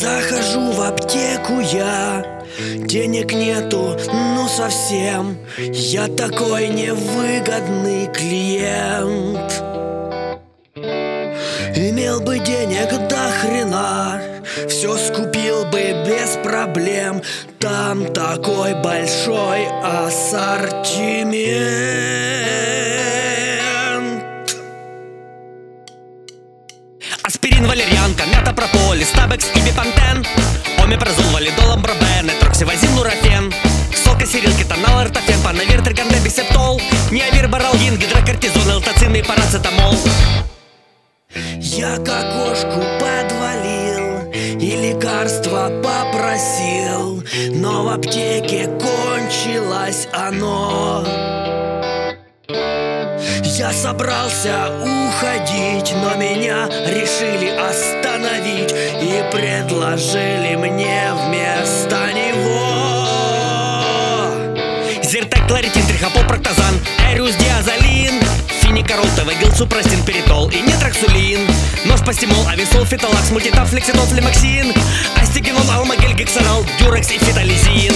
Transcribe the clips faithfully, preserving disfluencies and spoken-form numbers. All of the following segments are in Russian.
Захожу в аптеку я, денег нету, ну совсем. Я такой невыгодный клиент. Имел бы денег до хрена, все скупил бы без проблем. Там такой большой ассортимент. Аспирин, валерьянка, мята, прополис, табекс и бипантен, омепразол, валидол, амбробен, этроксивазин, нурофен, солка, сирил, кетонал, ортофен, панавир, триганден, бисептол, ниавир, баралгин, гидрокортизон, элтоцин и парацетамол. Я к окошку подвалил и лекарства попросил, но в аптеке кончилось оно. Я собрался уходить, но меня решили остановить и предложили мне вместо него Зиртек, кларитин, трихопол, проктазан, эриус, диазолин, финикарол, тавагил, супрастин, перитол и нитроксулин, ножпастимол, ависол, фитолакс, мультитап, флекситол, флемаксин, астигенол, алмагель, гексанал, дюрекс и фитолизин.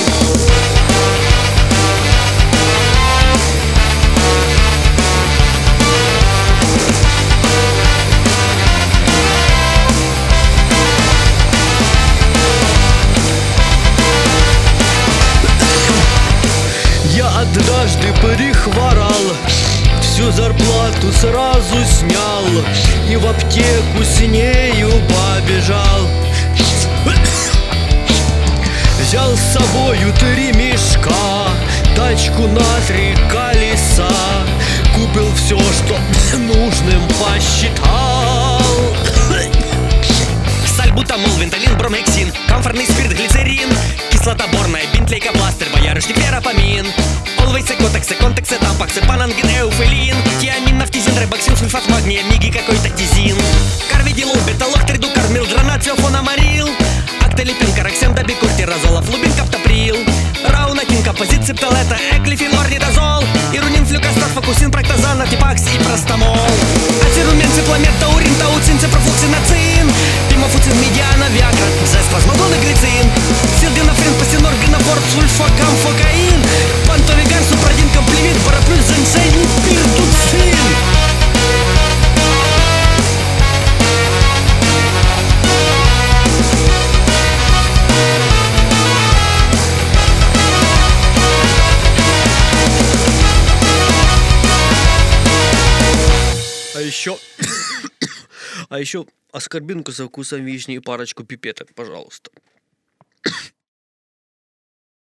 Однажды прихворал, всю зарплату сразу снял и в аптеку с нею побежал. Взял с собою три мешка, тачку на три колеса, купил все, что нужным посчитал. Сальбутамол, венталин, бромексин, комфортный спирт, глицерин, кислота борная, бинт, лейкопластырь, боярышник, верапамин, олвейс, экотекс, эконтекс, этампакс, панангин, эуфилин, тиамин, нафтизин, рибоксин, сульфат магния, миги, какой-то тизин, карвидилол, беталох, тридукар, милдронат, феофономарил, актолипин, караксен, добикур, тиразол, флубин, каптоприл, раунатин, композит, септолета, эклифин, орнидозол, ирунин, флюкастат, фокусин, проктазан, антипакс и простомол, ацерумен, цикломет, таурин, тауцин, цепрофлуксиноцин, пимофуцин, медиана, виагра, зест, плазмодон и глицин, силденафрин, пастенор, генофорб, сульфакам, фокаин, пантовигар, супрадин, комплевит, параплюс, зенсейн, пиртуцин. А еще, а еще аскорбинку со вкусом вишни и парочку пипеток, пожалуйста.